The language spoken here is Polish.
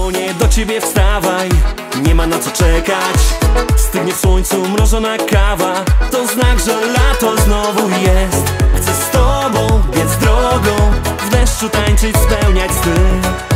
dzwonię do ciebie, wstawaj. Nie ma na co czekać. Stygnie w słońcu mrożona kawa. To znak, że lato znowu jest. Chcę z tobą biec drogą, w deszczu tańczyć, spełniać styl.